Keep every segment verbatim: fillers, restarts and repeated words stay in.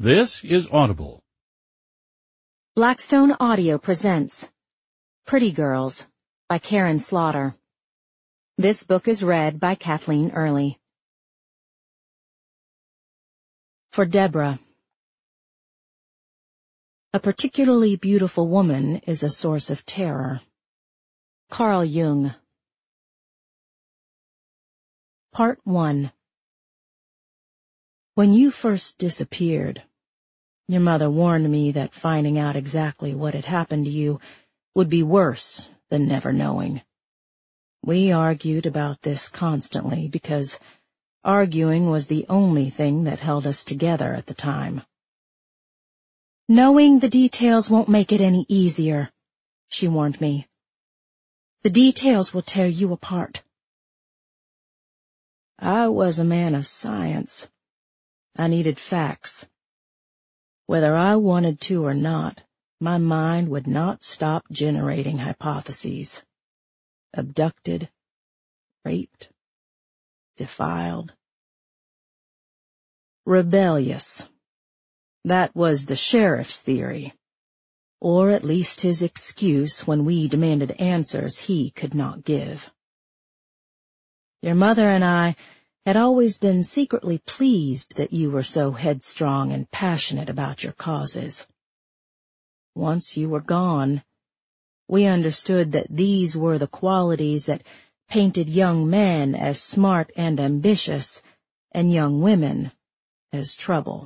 This is Audible. Blackstone Audio presents Pretty Girls by Karen Slaughter. This book is read by Kathleen Early. For Deborah. A particularly beautiful woman is a source of terror. Carl Jung. Part one. When you first disappeared, your mother warned me that finding out exactly what had happened to you would be worse than never knowing. We argued about this constantly because arguing was the only thing that held us together at the time. Knowing the details won't make it any easier, she warned me. The details will tear you apart. I was a man of science. I needed facts. Whether I wanted to or not, my mind would not stop generating hypotheses. Abducted, raped, defiled. Rebellious. That was the sheriff's theory, or at least his excuse when we demanded answers he could not give. Your mother and I had always been secretly pleased that you were so headstrong and passionate about your causes. Once you were gone, we understood that these were the qualities that painted young men as smart and ambitious, and young women as trouble.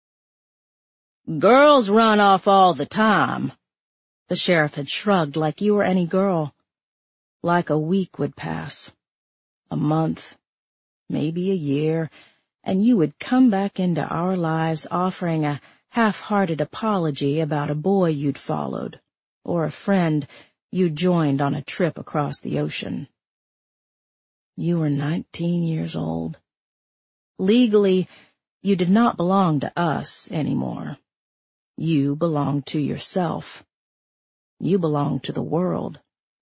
Girls run off all the time. The sheriff had shrugged like you were any girl. Like a week would pass, a month, maybe a year, and you would come back into our lives offering a half-hearted apology about a boy you'd followed, or a friend you'd joined on a trip across the ocean. You were nineteen years old. Legally, you did not belong to us anymore. You belonged to yourself. You belonged to the world.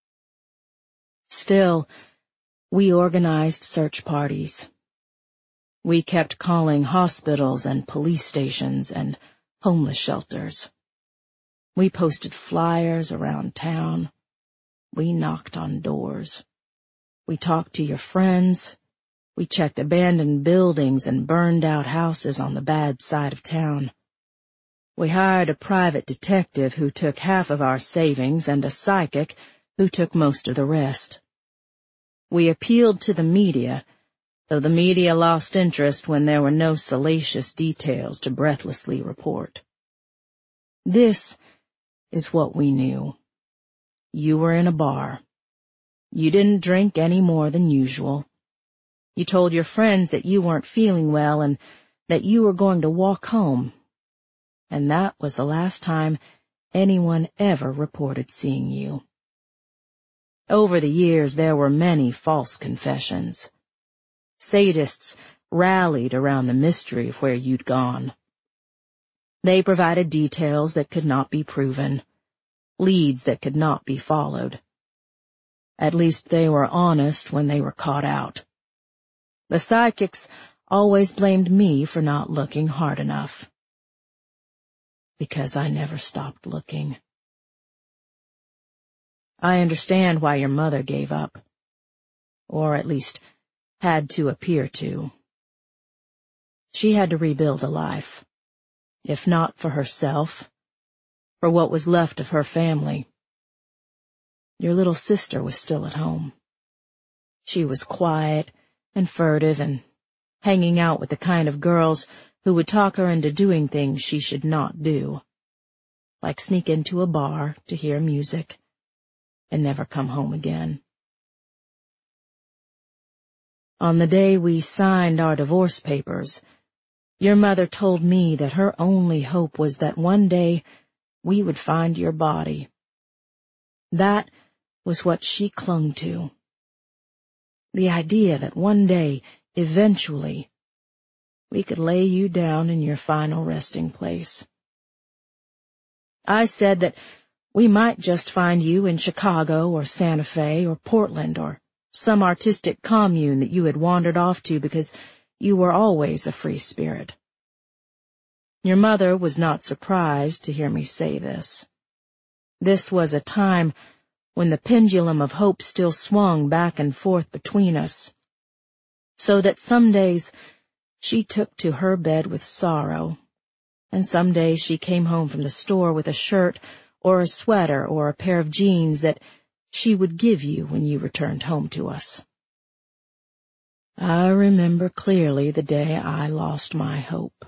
Still, we organized search parties. We kept calling hospitals and police stations and homeless shelters. We posted flyers around town. We knocked on doors. We talked to your friends. We checked abandoned buildings and burned out houses on the bad side of town. We hired a private detective who took half of our savings and a psychic who took most of the rest. We appealed to the media, though the media lost interest when there were no salacious details to breathlessly report. This is what we knew. You were in a bar. You didn't drink any more than usual. You told your friends that you weren't feeling well and that you were going to walk home. And that was the last time anyone ever reported seeing you. Over the years, there were many false confessions. Sadists rallied around the mystery of where you'd gone. They provided details that could not be proven, leads that could not be followed. At least they were honest when they were caught out. The psychics always blamed me for not looking hard enough. Because I never stopped looking. I understand why your mother gave up, or at least had to appear to. She had to rebuild a life, if not for herself, for what was left of her family. Your little sister was still at home. She was quiet and furtive and hanging out with the kind of girls who would talk her into doing things she should not do, like sneak into a bar to hear music and never come home again. On the day we signed our divorce papers, your mother told me that her only hope was that one day we would find your body. That was what she clung to. The idea that one day, eventually, we could lay you down in your final resting place. I said that we might just find you in Chicago or Santa Fe or Portland or some artistic commune that you had wandered off to because you were always a free spirit. Your mother was not surprised to hear me say this. This was a time when the pendulum of hope still swung back and forth between us, so that some days she took to her bed with sorrow, and some days she came home from the store with a shirt or a sweater or a pair of jeans that she would give you when you returned home to us. I remember clearly the day I lost my hope.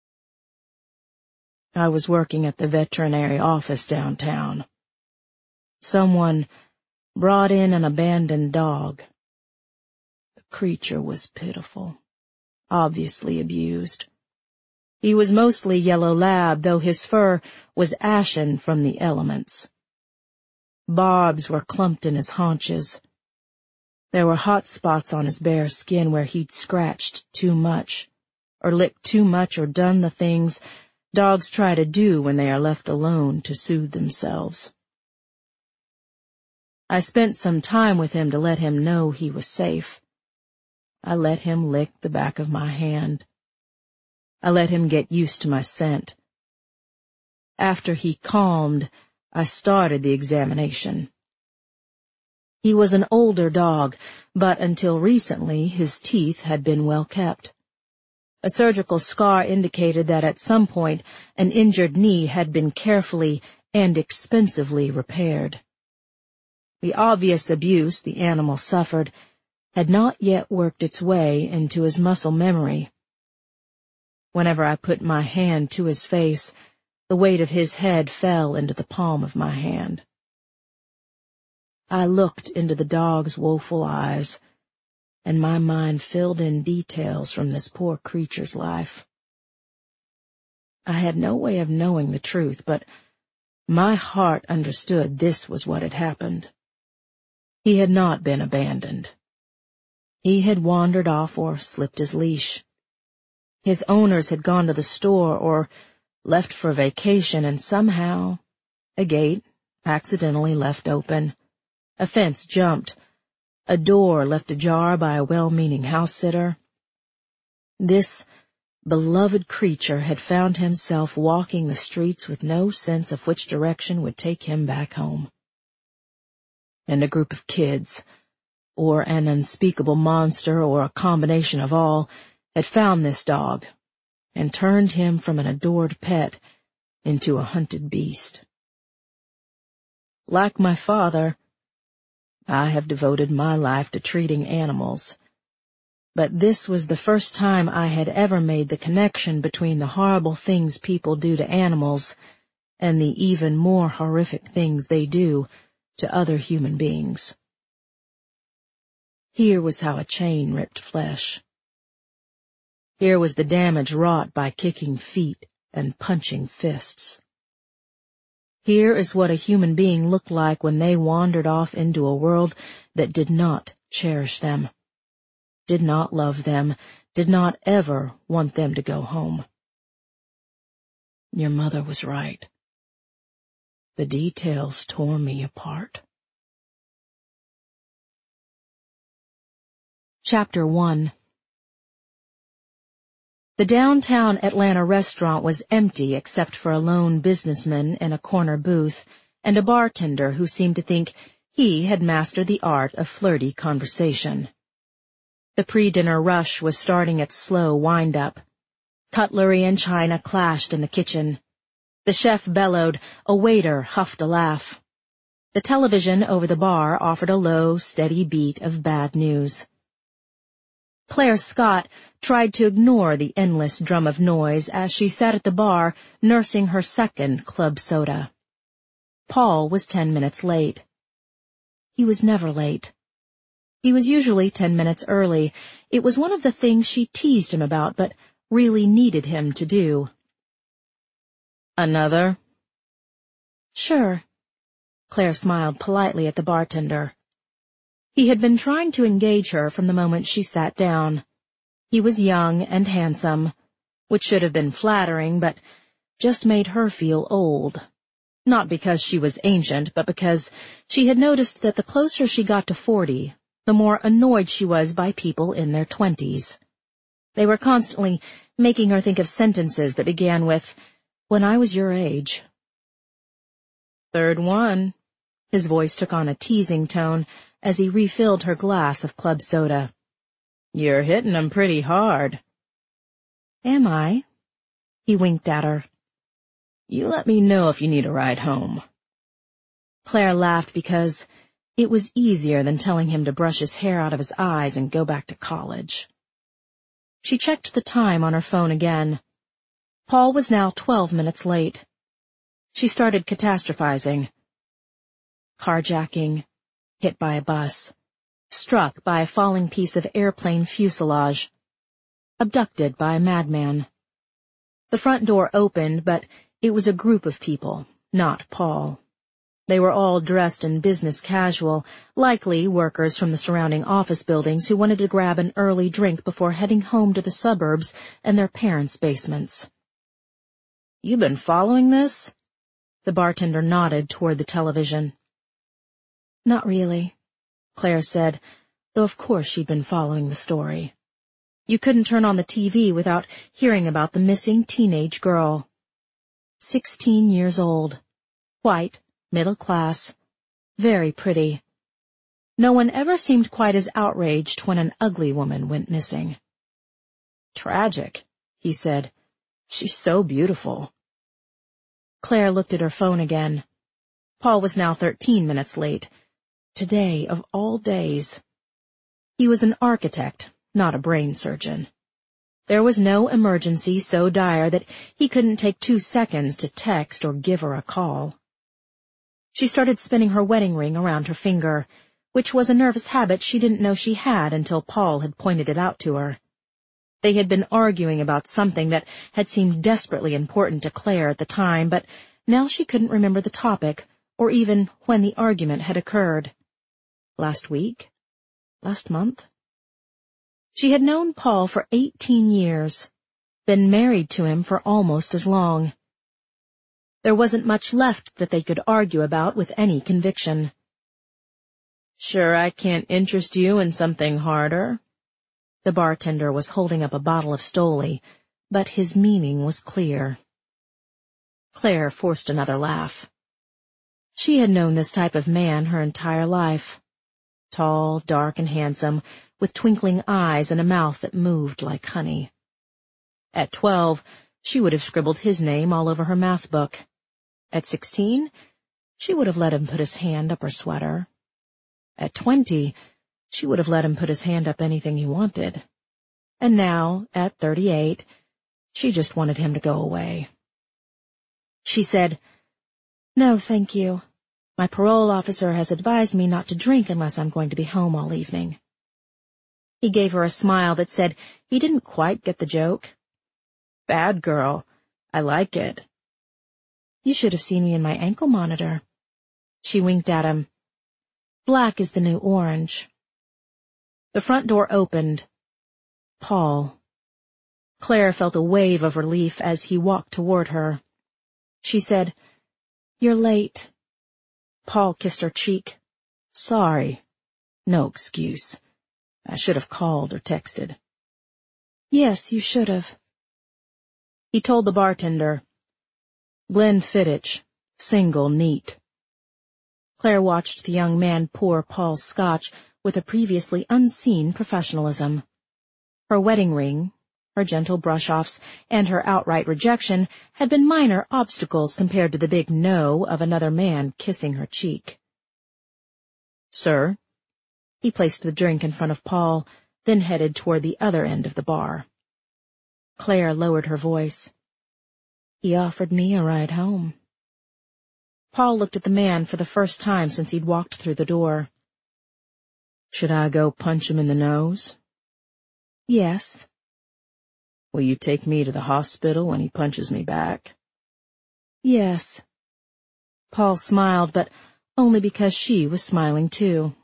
I was working at the veterinary office downtown. Someone brought in an abandoned dog. The creature was pitiful, obviously abused. He was mostly yellow lab, though his fur was ashen from the elements. Barbs were clumped in his haunches. There were hot spots on his bare skin where he'd scratched too much, or licked too much, or done the things dogs try to do when they are left alone to soothe themselves. I spent some time with him to let him know he was safe. I let him lick the back of my hand. I let him get used to my scent. After he calmed, I started the examination. He was an older dog, but until recently his teeth had been well kept. A surgical scar indicated that at some point an injured knee had been carefully and expensively repaired. The obvious abuse the animal suffered had not yet worked its way into his muscle memory. Whenever I put my hand to his face, the weight of his head fell into the palm of my hand. I looked into the dog's woeful eyes, and my mind filled in details from this poor creature's life. I had no way of knowing the truth, but my heart understood this was what had happened. He had not been abandoned. He had wandered off or slipped his leash. His owners had gone to the store or left for vacation, and somehow a gate accidentally left open, a fence jumped, a door left ajar by a well-meaning house-sitter. This beloved creature had found himself walking the streets with no sense of which direction would take him back home. And a group of kids, or an unspeakable monster, or a combination of all, had found this dog and turned him from an adored pet into a hunted beast. Like my father, I have devoted my life to treating animals, but this was the first time I had ever made the connection between the horrible things people do to animals and the even more horrific things they do to other human beings. Here was how a chain ripped flesh. Here was the damage wrought by kicking feet and punching fists. Here is what a human being looked like when they wandered off into a world that did not cherish them, did not love them, did not ever want them to go home. Your mother was right. The details tore me apart. Chapter one. The downtown Atlanta restaurant was empty except for a lone businessman in a corner booth and a bartender who seemed to think he had mastered the art of flirty conversation. The pre-dinner rush was starting its slow wind-up. Cutlery and china clashed in the kitchen. The chef bellowed, a waiter huffed a laugh. The television over the bar offered a low, steady beat of bad news. Claire Scott tried to ignore the endless drum of noise as she sat at the bar nursing her second club soda. Paul was ten minutes late. He was never late. He was usually ten minutes early. It was one of the things she teased him about, but really needed him to do. Another? Sure. Claire smiled politely at the bartender. He had been trying to engage her from the moment she sat down. He was young and handsome, which should have been flattering, but just made her feel old. Not because she was ancient, but because she had noticed that the closer she got to forty, the more annoyed she was by people in their twenties. They were constantly making her think of sentences that began with, "When I was your age." "Third one." His voice took on a teasing tone as he refilled her glass of club soda. "You're hitting 'em pretty hard." "Am I?" He winked at her. "You let me know if you need a ride home." Claire laughed because it was easier than telling him to brush his hair out of his eyes and go back to college. She checked the time on her phone again. Paul was now twelve minutes late. She started catastrophizing. Carjacking, hit by a bus, struck by a falling piece of airplane fuselage, abducted by a madman. The front door opened, but it was a group of people, not Paul. They were all dressed in business casual, likely workers from the surrounding office buildings who wanted to grab an early drink before heading home to the suburbs and their parents' basements. "You been following this?" The bartender nodded toward the television. "Not really," Claire said, though of course she'd been following the story. You couldn't turn on the T V without hearing about the missing teenage girl. Sixteen years old, white, middle class, very pretty. No one ever seemed quite as outraged when an ugly woman went missing. "Tragic," he said. "She's so beautiful." Claire looked at her phone again. Paul was now thirteen minutes late. Today of all days. He was an architect, not a brain surgeon. There was no emergency so dire that he couldn't take two seconds to text or give her a call. She started spinning her wedding ring around her finger, which was a nervous habit she didn't know she had until Paul had pointed it out to her. They had been arguing about something that had seemed desperately important to Claire at the time, but now she couldn't remember the topic, or even when the argument had occurred. Last week? Last month? She had known Paul for eighteen years, been married to him for almost as long. There wasn't much left that they could argue about with any conviction. "Sure I can't interest you in something harder?" The bartender was holding up a bottle of Stoli, but his meaning was clear. Claire forced another laugh. She had known this type of man her entire life. Tall, dark, and handsome, with twinkling eyes and a mouth that moved like honey. At twelve, she would have scribbled his name all over her math book. At sixteen, she would have let him put his hand up her sweater. At twenty, she would have let him put his hand up anything he wanted. And now, at thirty-eight, she just wanted him to go away. She said, "No, thank you. My parole officer has advised me not to drink unless I'm going to be home all evening." He gave her a smile that said he didn't quite get the joke. "Bad girl. I like it." "You should have seen me in my ankle monitor." She winked at him. "Black is the new orange." The front door opened. Paul. Claire felt a wave of relief as he walked toward her. She said, "You're late." Paul kissed her cheek. "Sorry. No excuse. I should have called or texted." "Yes, you should have." He told the bartender, "Glenn Fittich, single, neat." Claire watched the young man pour Paul's scotch with a previously unseen professionalism. Her wedding ring, her gentle brush-offs, and her outright rejection had been minor obstacles compared to the big no of another man kissing her cheek. "Sir?" He placed the drink in front of Paul, then headed toward the other end of the bar. Claire lowered her voice. "He offered me a ride home." Paul looked at the man for the first time since he'd walked through the door. "Should I go punch him in the nose?" "Yes." "Will you take me to the hospital when he punches me back?" "Yes." Paul smiled, but only because she was smiling too.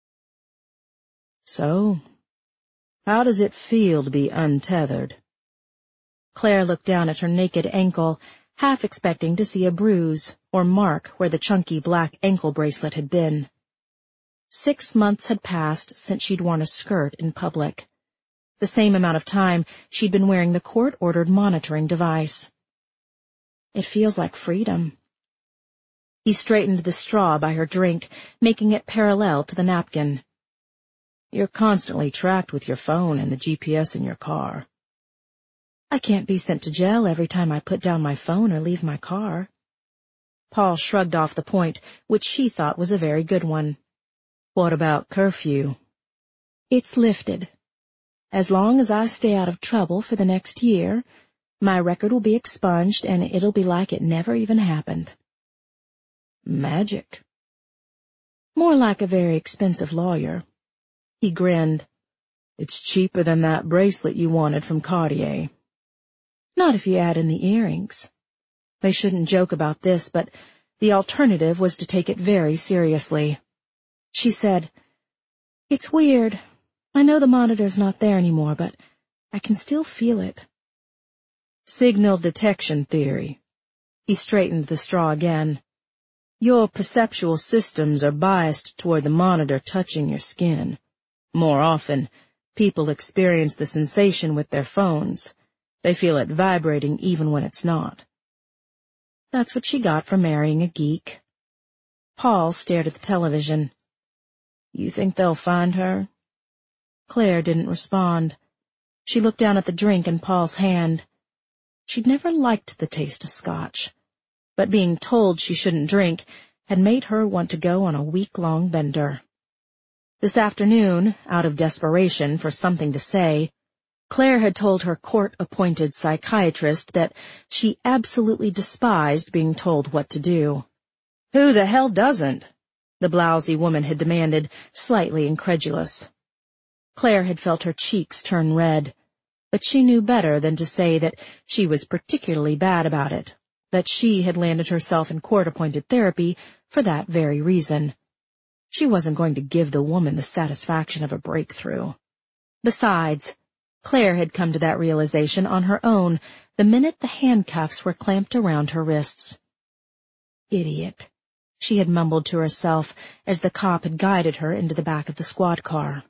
"So, how does it feel to be untethered?" Claire looked down at her naked ankle, half expecting to see a bruise or mark where the chunky black ankle bracelet had been. Six months had passed since she'd worn a skirt in public. the same amount of time she'd been wearing the court-ordered monitoring device. It feels like freedom. He straightened the straw by her drink, making it parallel to the napkin. You're constantly tracked with your phone and the G P S in your car. I can't be sent to jail every time I put down my phone or leave my car. Paul shrugged off the point, which she thought was a very good one. What about curfew? It's lifted. As long as I stay out of trouble for the next year, my record will be expunged and it'll be like it never even happened. Magic. More like a very expensive lawyer. He grinned. It's cheaper than that bracelet you wanted from Cartier. Not if you add in the earrings. They shouldn't joke about this, but the alternative was to take it very seriously. She said, It's weird. I know the monitor's not there anymore, but I can still feel it. Signal detection theory. He straightened the straw again. Your perceptual systems are biased toward the monitor touching your skin. More often, people experience the sensation with their phones. They feel it vibrating even when it's not. That's what she got for marrying a geek. Paul stared at the television. You think they'll find her? Claire didn't respond. She looked down at the drink in Paul's hand. She'd never liked the taste of scotch, but being told she shouldn't drink had made her want to go on a week-long bender. This afternoon, out of desperation for something to say, Claire had told her court-appointed psychiatrist that she absolutely despised being told what to do. Who the hell doesn't? The blousy woman had demanded, slightly incredulous. Claire had felt her cheeks turn red, but she knew better than to say that she was particularly bad about it, that she had landed herself in court-appointed therapy for that very reason. She wasn't going to give the woman the satisfaction of a breakthrough. Besides, Claire had come to that realization on her own the minute the handcuffs were clamped around her wrists. Idiot, she had mumbled to herself as the cop had guided her into the back of the squad car.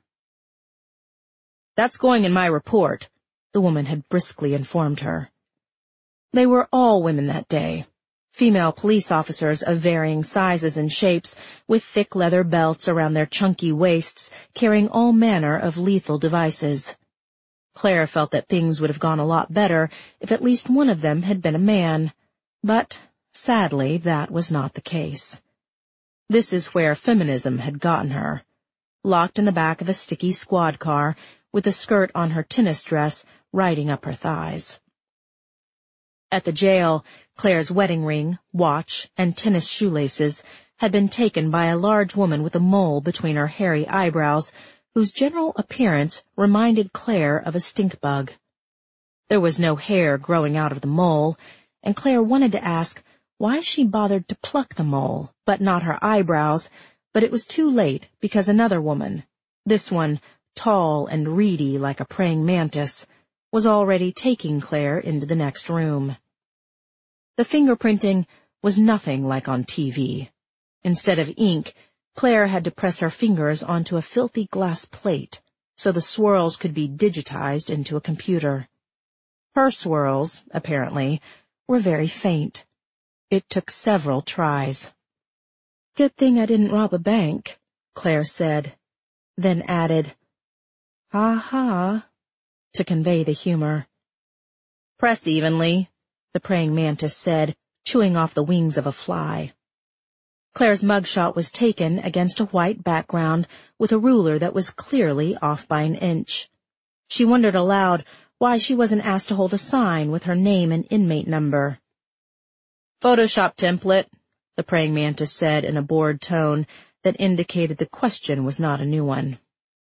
That's going in my report, the woman had briskly informed her. They were all women that day, female police officers of varying sizes and shapes, with thick leather belts around their chunky waists, carrying all manner of lethal devices. Claire felt that things would have gone a lot better if at least one of them had been a man, but, sadly, that was not the case. This is where feminism had gotten her, locked in the back of a sticky squad car, with a skirt on her tennis dress riding up her thighs. At the jail, Claire's wedding ring, watch, and tennis shoelaces had been taken by a large woman with a mole between her hairy eyebrows, whose general appearance reminded Claire of a stink bug. There was no hair growing out of the mole, and Claire wanted to ask why she bothered to pluck the mole, but not her eyebrows, but it was too late because another woman, this one tall and reedy like a praying mantis, was already taking Claire into the next room. The fingerprinting was nothing like on T V. Instead of ink, Claire had to press her fingers onto a filthy glass plate so the swirls could be digitized into a computer. Her swirls, apparently, were very faint. It took several tries. Good thing I didn't rob a bank, Claire said, then added, ha ha, to convey the humor. Press evenly, the praying mantis said, chewing off the wings of a fly. Claire's mugshot was taken against a white background with a ruler that was clearly off by an inch. She wondered aloud why she wasn't asked to hold a sign with her name and inmate number. Photoshop template, the praying mantis said in a bored tone that indicated the question was not a new one.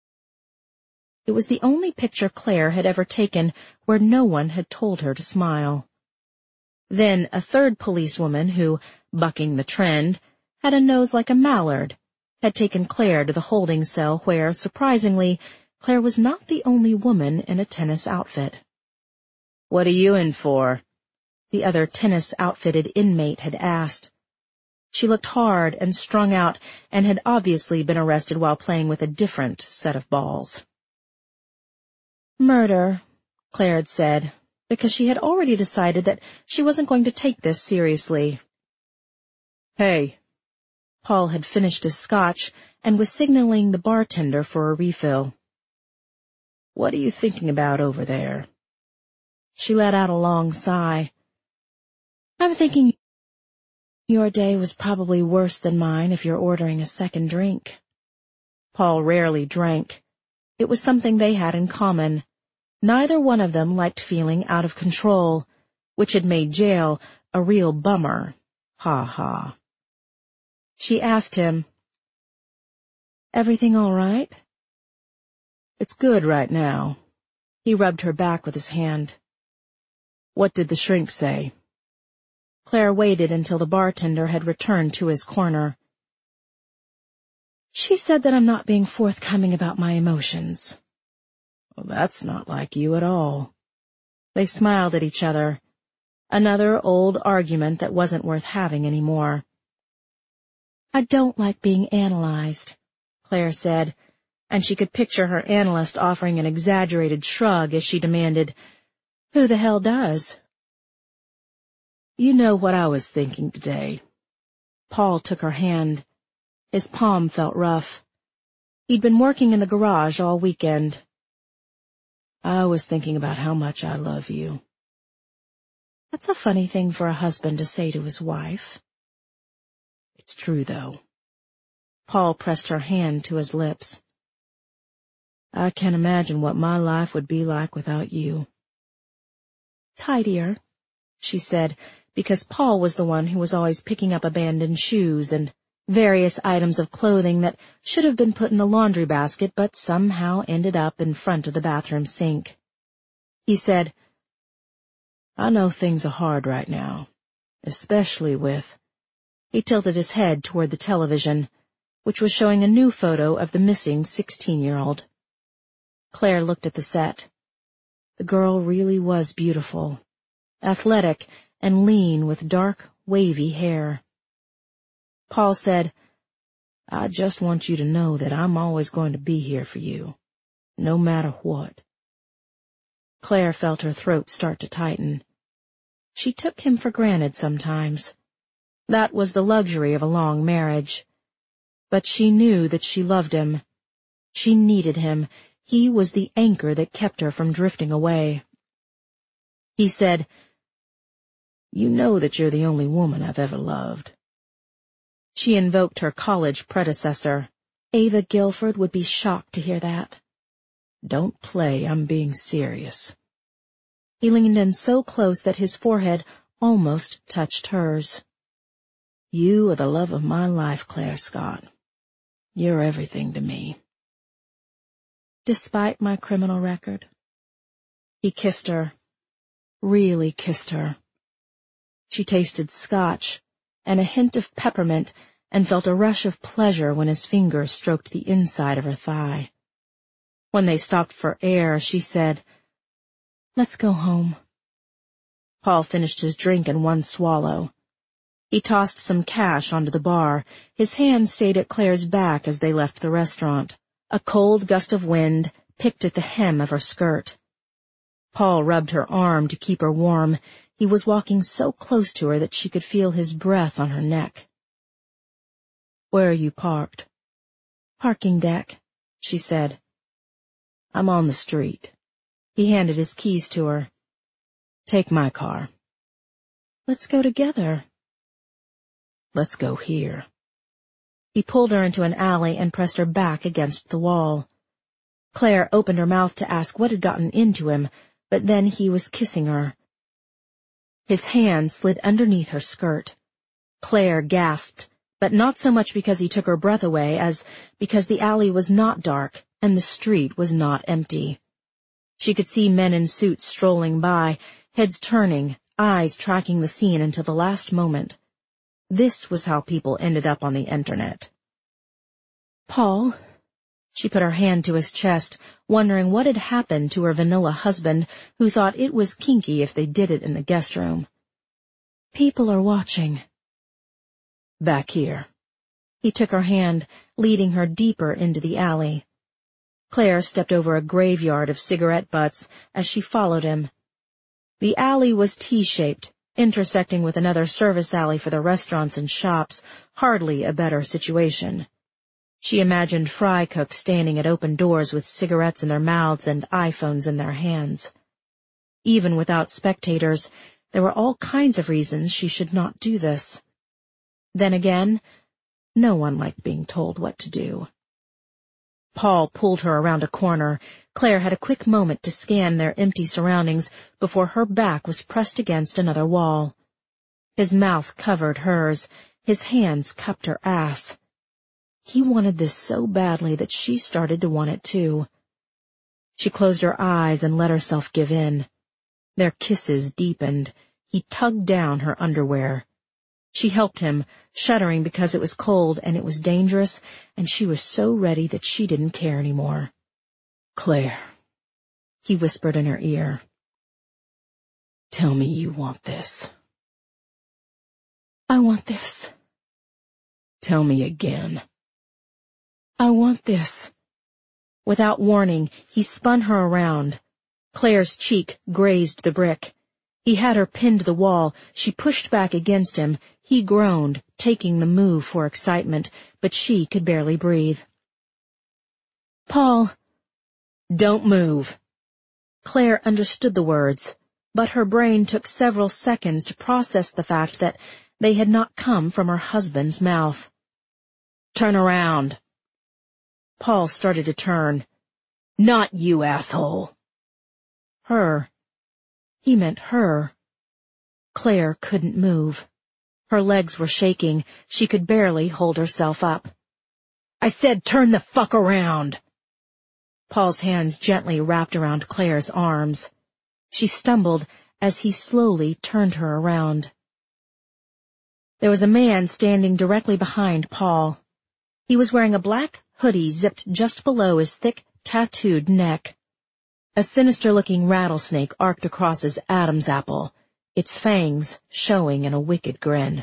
It was the only picture Claire had ever taken where no one had told her to smile. Then a third policewoman who, bucking the trend, had a nose like a mallard, had taken Claire to the holding cell where, surprisingly, Claire was not the only woman in a tennis outfit. What are you in for? The other tennis-outfitted inmate had asked. She looked hard and strung out and had obviously been arrested while playing with a different set of balls. Murder, Claire had said, because she had already decided that she wasn't going to take this seriously. Hey. Paul had finished his scotch and was signaling the bartender for a refill. What are you thinking about over there? She let out a long sigh. I'm thinking your day was probably worse than mine if you're ordering a second drink. Paul rarely drank. It was something they had in common. Neither one of them liked feeling out of control, which had made jail a real bummer. Ha ha. She asked him, Everything all right? It's good right now. He rubbed her back with his hand. What did the shrink say? Claire waited until the bartender had returned to his corner. She said that I'm not being forthcoming about my emotions. Well, that's not like you at all. They smiled at each other. Another old argument that wasn't worth having anymore. I don't like being analyzed, Claire said, and she could picture her analyst offering an exaggerated shrug as she demanded, Who the hell does? You know what I was thinking today. Paul took her hand. His palm felt rough. He'd been working in the garage all weekend. I was thinking about how much I love you. That's a funny thing for a husband to say to his wife. It's true, though. Paul pressed her hand to his lips. I can't imagine what my life would be like without you. Tidier, she said, because Paul was the one who was always picking up abandoned shoes and various items of clothing that should have been put in the laundry basket but somehow ended up in front of the bathroom sink. He said, I know things are hard right now, especially with... He tilted his head toward the television, which was showing a new photo of the missing sixteen-year-old. Claire looked at the set. The girl really was beautiful, athletic and lean with dark, wavy hair. Paul said, I just want you to know that I'm always going to be here for you, no matter what. Claire felt her throat start to tighten. She took him for granted sometimes. That was the luxury of a long marriage. But she knew that she loved him. She needed him. He was the anchor that kept her from drifting away. He said, You know that you're the only woman I've ever loved. She invoked her college predecessor. Ava Guilford would be shocked to hear that. Don't play, I'm being serious. He leaned in so close that his forehead almost touched hers. You are the love of my life, Claire Scott. You're everything to me. Despite my criminal record. He kissed her, really kissed her. She tasted scotch and a hint of peppermint and felt a rush of pleasure when his fingers stroked the inside of her thigh. When they stopped for air, she said, Let's go home. Paul finished his drink in one swallow. He tossed some cash onto the bar. His hand stayed at Claire's back as they left the restaurant. A cold gust of wind picked at the hem of her skirt. Paul rubbed her arm to keep her warm. He was walking so close to her that she could feel his breath on her neck. Where are you parked? Parking deck, she said. I'm on the street. He handed his keys to her. Take my car. Let's go together. Let's go here. He pulled her into an alley and pressed her back against the wall. Claire opened her mouth to ask what had gotten into him, but then he was kissing her. His hand slid underneath her skirt. Claire gasped, but not so much because he took her breath away as because the alley was not dark and the street was not empty. She could see men in suits strolling by, heads turning, eyes tracking the scene until the last moment. This was how people ended up on the internet. Paul, she put her hand to his chest, wondering what had happened to her vanilla husband, who thought it was kinky if they did it in the guest room. People are watching. Back here. He took her hand, leading her deeper into the alley. Claire stepped over a graveyard of cigarette butts as she followed him. The alley was T-shaped, intersecting with another service alley for the restaurants and shops, hardly a better situation. She imagined fry cooks standing at open doors with cigarettes in their mouths and iPhones in their hands. Even without spectators, there were all kinds of reasons she should not do this. Then again, no one liked being told what to do. Paul pulled her around a corner. Claire had a quick moment to scan their empty surroundings before her back was pressed against another wall. His mouth covered hers. His hands cupped her ass. He wanted this so badly that she started to want it too. She closed her eyes and let herself give in. Their kisses deepened. He tugged down her underwear. She helped him, shuddering because it was cold and it was dangerous, and she was so ready that she didn't care anymore. "Claire," he whispered in her ear. "Tell me you want this." "I want this." "Tell me again." "I want this." Without warning, he spun her around. Claire's cheek grazed the brick. He had her pinned to the wall. She pushed back against him. He groaned, taking the move for excitement, but she could barely breathe. "Paul." "Don't move." Claire understood the words, but her brain took several seconds to process the fact that they had not come from her husband's mouth. "Turn around." Paul started to turn. "Not you, asshole." Her. He meant her. Claire couldn't move. Her legs were shaking. She could barely hold herself up. "I said turn the fuck around." Paul's hands gently wrapped around Claire's arms. She stumbled as he slowly turned her around. There was a man standing directly behind Paul. He was wearing a black hoodie zipped just below his thick, tattooed neck. A sinister-looking rattlesnake arced across his Adam's apple, its fangs showing in a wicked grin.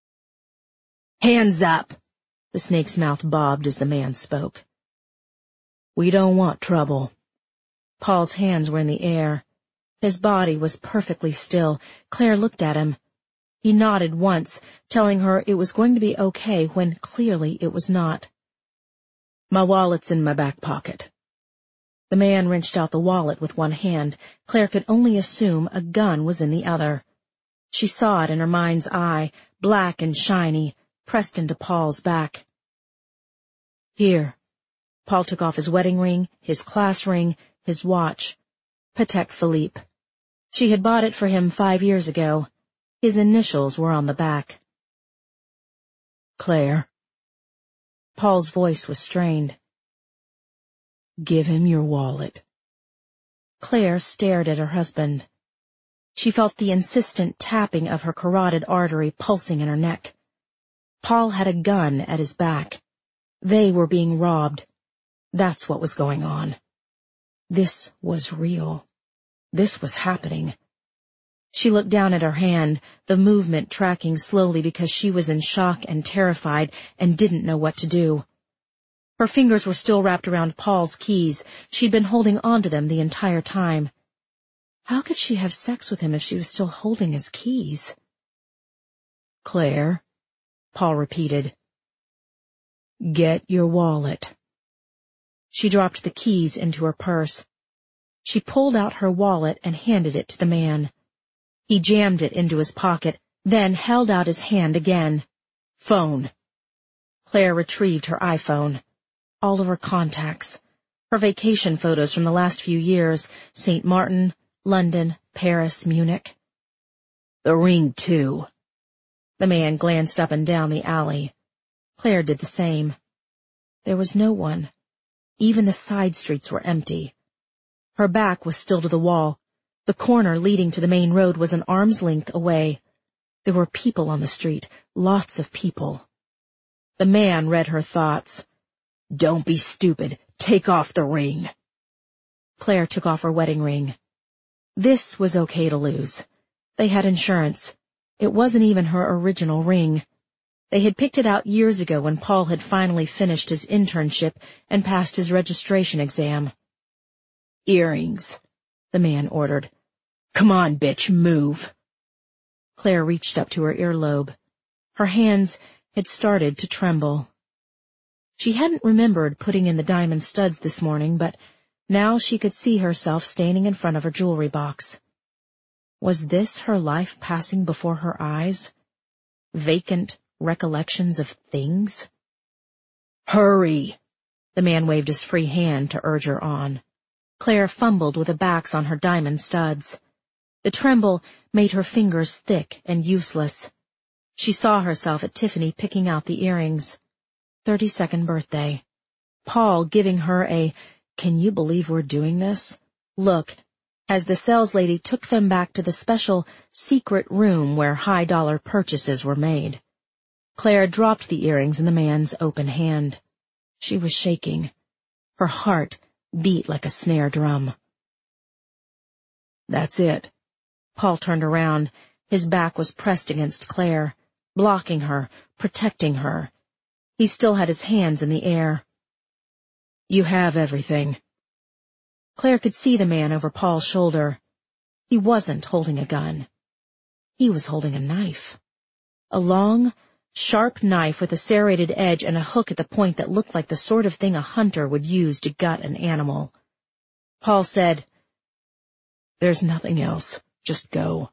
"Hands up!" The snake's mouth bobbed as the man spoke. "We don't want trouble." Paul's hands were in the air. His body was perfectly still. Claire looked at him. He nodded once, telling her it was going to be okay when clearly it was not. "My wallet's in my back pocket." The man wrenched out the wallet with one hand. Claire could only assume a gun was in the other. She saw it in her mind's eye, black and shiny, pressed into Paul's back. "Here." Paul took off his wedding ring, his class ring, his watch. Patek Philippe. She had bought it for him five years ago. His initials were on the back. "Claire." Paul's voice was strained. "Give him your wallet." Claire stared at her husband. She felt the insistent tapping of her carotid artery pulsing in her neck. Paul had a gun at his back. They were being robbed. That's what was going on. This was real. This was happening. She looked down at her hand, the movement tracking slowly because she was in shock and terrified and didn't know what to do. Her fingers were still wrapped around Paul's keys. She'd been holding on to them the entire time. How could she have sex with him if she was still holding his keys? "Claire," Paul repeated. "Get your wallet." She dropped the keys into her purse. She pulled out her wallet and handed it to the man. He jammed it into his pocket, then held out his hand again. "Phone." Claire retrieved her iPhone. All of her contacts. Her vacation photos from the last few years, Saint Martin, London, Paris, Munich. "The ring, too." The man glanced up and down the alley. Claire did the same. There was no one. Even the side streets were empty. Her back was still to the wall. The corner leading to the main road was an arm's length away. There were people on the street, lots of people. The man read her thoughts. "Don't be stupid. Take off the ring." Claire took off her wedding ring. This was okay to lose. They had insurance. It wasn't even her original ring. They had picked it out years ago when Paul had finally finished his internship and passed his registration exam. "Earrings," the man ordered. "Come on, bitch, move." Claire reached up to her earlobe. Her hands had started to tremble. She hadn't remembered putting in the diamond studs this morning, but now she could see herself standing in front of her jewelry box. Was this her life passing before her eyes? Vacant recollections of things? "Hurry!" The man waved his free hand to urge her on. Claire fumbled with the backs on her diamond studs. The tremble made her fingers thick and useless. She saw herself at Tiffany picking out the earrings. Thirty-second birthday. Paul giving her a, "Can you believe we're doing this?" look, as the sales lady took them back to the special secret room where high-dollar purchases were made. Claire dropped the earrings in the man's open hand. She was shaking. Her heart beat like a snare drum. "That's it." Paul turned around. His back was pressed against Claire, blocking her, protecting her. He still had his hands in the air. "You have everything." Claire could see the man over Paul's shoulder. He wasn't holding a gun. He was holding a knife. A long, sharp knife with a serrated edge and a hook at the point that looked like the sort of thing a hunter would use to gut an animal. Paul said, "There's nothing else. Just go."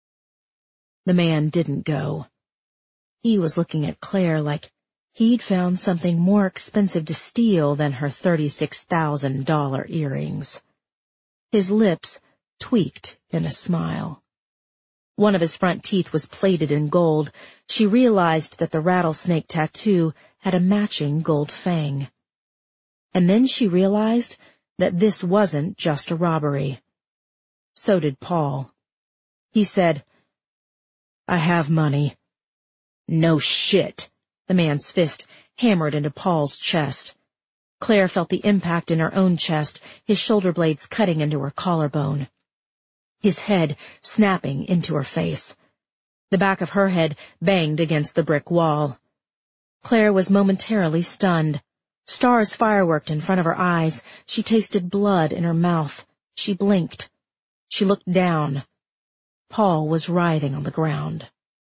The man didn't go. He was looking at Claire like he'd found something more expensive to steal than her thirty-six thousand dollar earrings. His lips tweaked in a smile. One of his front teeth was plated in gold. She realized that the rattlesnake tattoo had a matching gold fang. And then she realized that this wasn't just a robbery. So did Paul. He said, "I have money." "No shit." The man's fist hammered into Paul's chest. Claire felt the impact in her own chest, his shoulder blades cutting into her collarbone. His head snapping into her face. The back of her head banged against the brick wall. Claire was momentarily stunned. Stars fireworked in front of her eyes. She tasted blood in her mouth. She blinked. She looked down. Paul was writhing on the ground.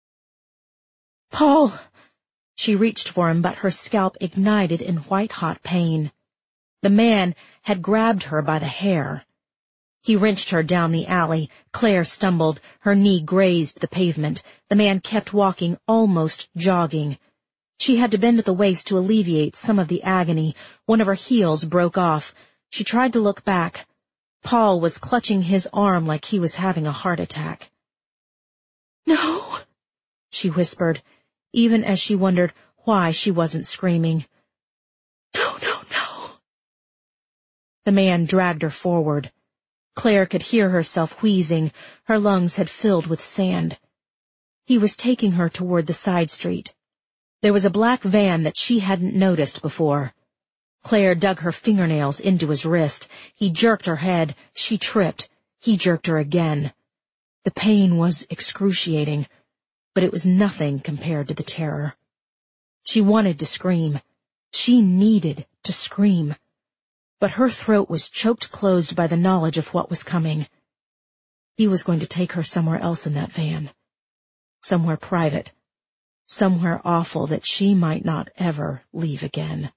"Paul!" She reached for him, but her scalp ignited in white-hot pain. The man had grabbed her by the hair. He wrenched her down the alley. Claire stumbled. Her knee grazed the pavement. The man kept walking, almost jogging. She had to bend at the waist to alleviate some of the agony. One of her heels broke off. She tried to look back. Paul was clutching his arm like he was having a heart attack. "No," she whispered, even as she wondered why she wasn't screaming. "No, no, no." The man dragged her forward. Claire could hear herself wheezing. Her lungs had filled with sand. He was taking her toward the side street. There was a black van that she hadn't noticed before. Claire dug her fingernails into his wrist. He jerked her head. She tripped. He jerked her again. The pain was excruciating, but it was nothing compared to the terror. She wanted to scream. She needed to scream. But her throat was choked closed by the knowledge of what was coming. He was going to take her somewhere else in that van. Somewhere private. Somewhere awful that she might not ever leave again.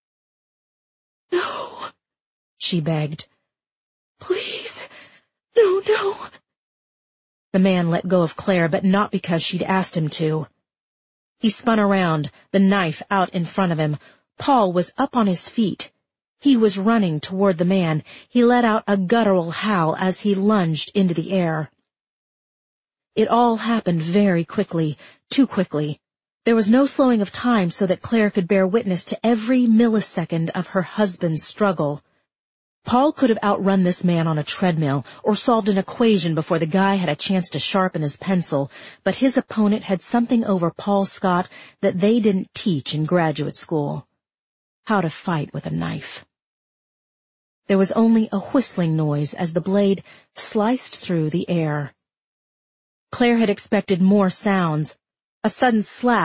"No," she begged. "Please, no, no." The man let go of Claire, but not because she'd asked him to. He spun around, the knife out in front of him. Paul was up on his feet. He was running toward the man. He let out a guttural howl as he lunged into the air. It all happened very quickly, too quickly. There was no slowing of time so that Claire could bear witness to every millisecond of her husband's struggle. Paul could have outrun this man on a treadmill or solved an equation before the guy had a chance to sharpen his pencil, but his opponent had something over Paul Scott that they didn't teach in graduate school: how to fight with a knife. There was only a whistling noise as the blade sliced through the air. Claire had expected more sounds, a sudden slap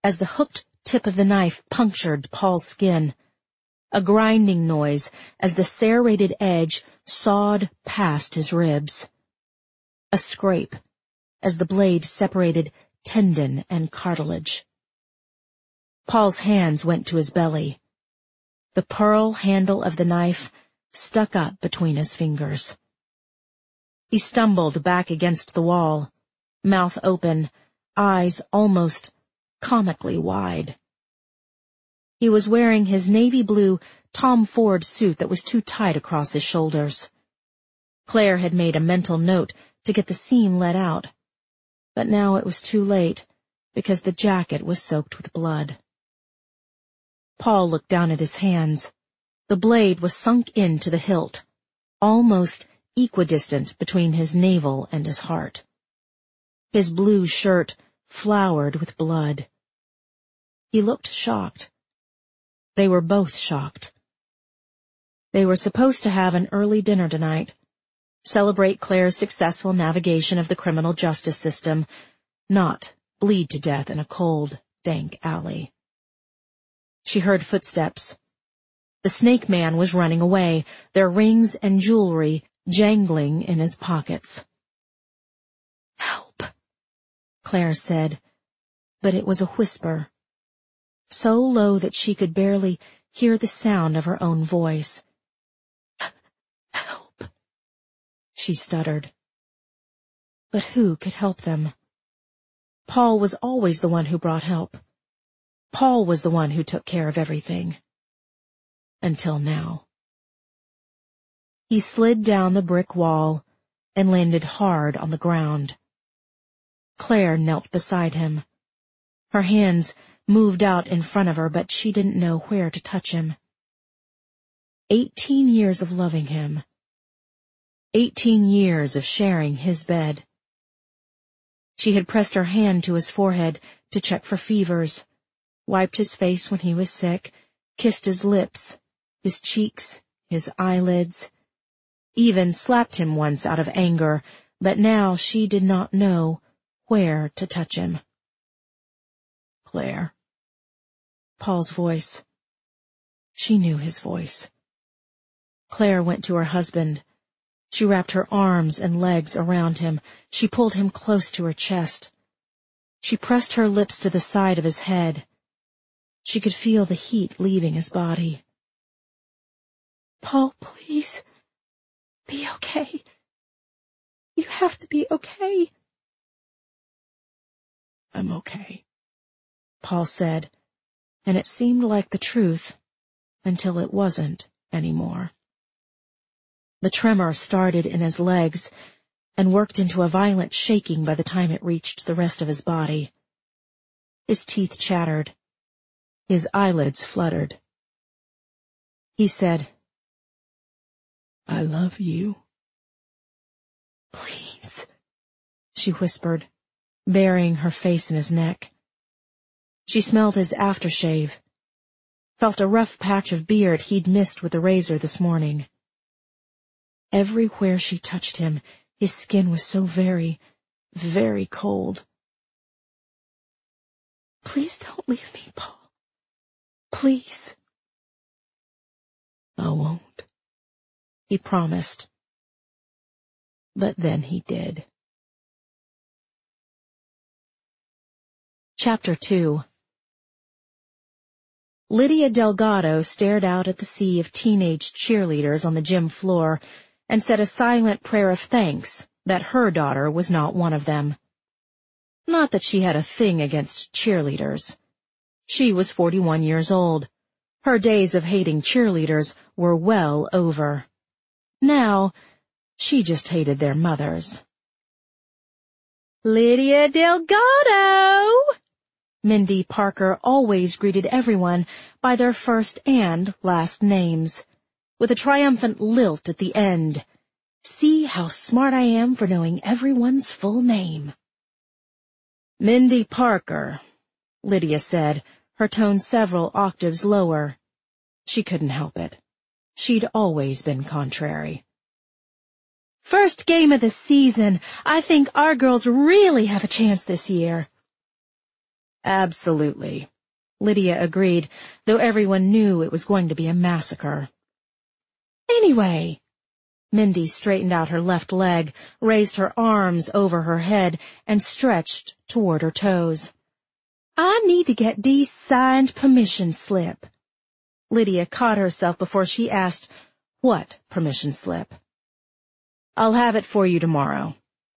as the hooked tip of the knife punctured Paul's skin, a grinding noise as the serrated edge sawed past his ribs, a scrape as the blade separated tendon and cartilage. Paul's hands went to his belly. The pearl handle of the knife stuck up between his fingers. He stumbled back against the wall, mouth open, eyes almost comically wide. He was wearing his navy blue Tom Ford suit that was too tight across his shoulders. Claire had made a mental note to get the seam let out, but now it was too late because the jacket was soaked with blood. Paul looked down at his hands. The blade was sunk into the hilt, almost equidistant between his navel and his heart. His blue shirt flowered with blood. He looked shocked. They were both shocked. They were supposed to have an early dinner tonight, celebrate Claire's successful navigation of the criminal justice system, not bleed to death in a cold, dank alley. She heard footsteps. The snake man was running away, their rings and jewelry jangling in his pockets. "Help," Claire said, but it was a whisper, so low that she could barely hear the sound of her own voice. "Help," she stuttered. But who could help them? Paul was always the one who brought help. Paul was the one who took care of everything. Until now. He slid down the brick wall and landed hard on the ground. Claire knelt beside him. Her hands moved out in front of her, but she didn't know where to touch him. Eighteen years of loving him. Eighteen years of sharing his bed. She had pressed her hand to his forehead to check for fevers, wiped his face when he was sick, kissed his lips, his cheeks, his eyelids, even slapped him once out of anger, but now she did not know where to touch him. "Claire." Paul's voice. She knew his voice. Claire went to her husband. She wrapped her arms and legs around him. She pulled him close to her chest. She pressed her lips to the side of his head. She could feel the heat leaving his body. "Paul, please, be okay. You have to be okay." "I'm okay," Paul said, and it seemed like the truth until it wasn't anymore. The tremor started in his legs and worked into a violent shaking by the time it reached the rest of his body. His teeth chattered. His eyelids fluttered. He said, "I love you." "Please," she whispered, burying her face in his neck. She smelled his aftershave, felt a rough patch of beard he'd missed with the razor this morning. Everywhere she touched him, his skin was so very, very cold. "Please don't leave me, Paul. Please." "I won't," he promised. But then he did. Chapter two. Lydia Delgado stared out at the sea of teenage cheerleaders on the gym floor and said a silent prayer of thanks that her daughter was not one of them. Not that she had a thing against cheerleaders. She was forty-one years old. Her days of hating cheerleaders were well over. Now, she just hated their mothers. "Lydia Delgado!" Mindy Parker always greeted everyone by their first and last names, with a triumphant lilt at the end. "See how smart I am for knowing everyone's full name." "Mindy Parker," Lydia said, her tone several octaves lower. She couldn't help it. She'd always been contrary. "First game of the season. I think our girls really have a chance this year." Absolutely, Lydia agreed, though everyone knew it was going to be a massacre. Anyway, Mindy straightened out her left leg, raised her arms over her head, and stretched toward her toes. I need to get Dee's signed permission slip. Lydia caught herself before she asked, what permission slip? I'll have it for you tomorrow.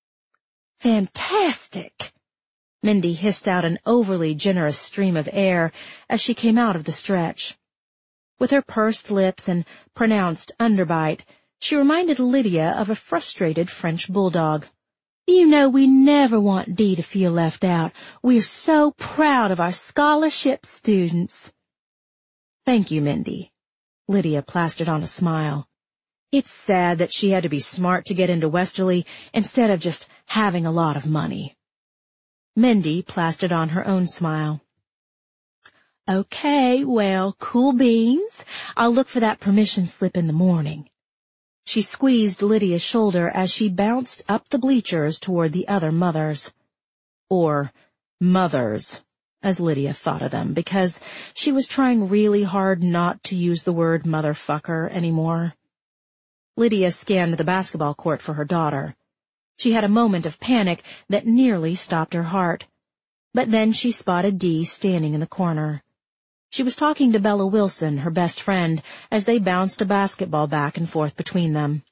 Fantastic! Mindy hissed out an overly generous stream of air as she came out of the stretch. With her pursed lips and pronounced underbite, she reminded Lydia of a frustrated French bulldog. You know we never want Dee to feel left out. We're so proud of our scholarship students. Thank you, Mindy. Lydia plastered on a smile. It's sad that she had to be smart to get into Westerly instead of just having a lot of money. Mindy plastered on her own smile. Okay, well, cool beans. I'll look for that permission slip in the morning. She squeezed Lydia's shoulder as she bounced up the bleachers toward the other mothers. Or mothers, as Lydia thought of them, because she was trying really hard not to use the word motherfucker anymore. Lydia scanned the basketball court for her daughter. She had a moment of panic that nearly stopped her heart. But then she spotted Dee standing in the corner. She was talking to Bella Wilson, her best friend, as they bounced a basketball back and forth between them.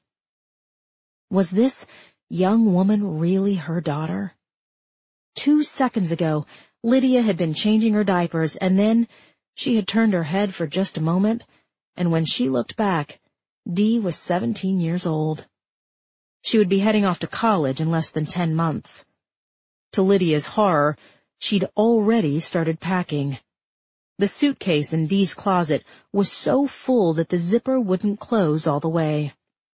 Was this young woman really her daughter? Two seconds ago, Lydia had been changing her diapers, and then she had turned her head for just a moment, and when she looked back, Dee was seventeen years old. She would be heading off to college in less than ten months. To Lydia's horror, she'd already started packing. The suitcase in Dee's closet was so full that the zipper wouldn't close all the way.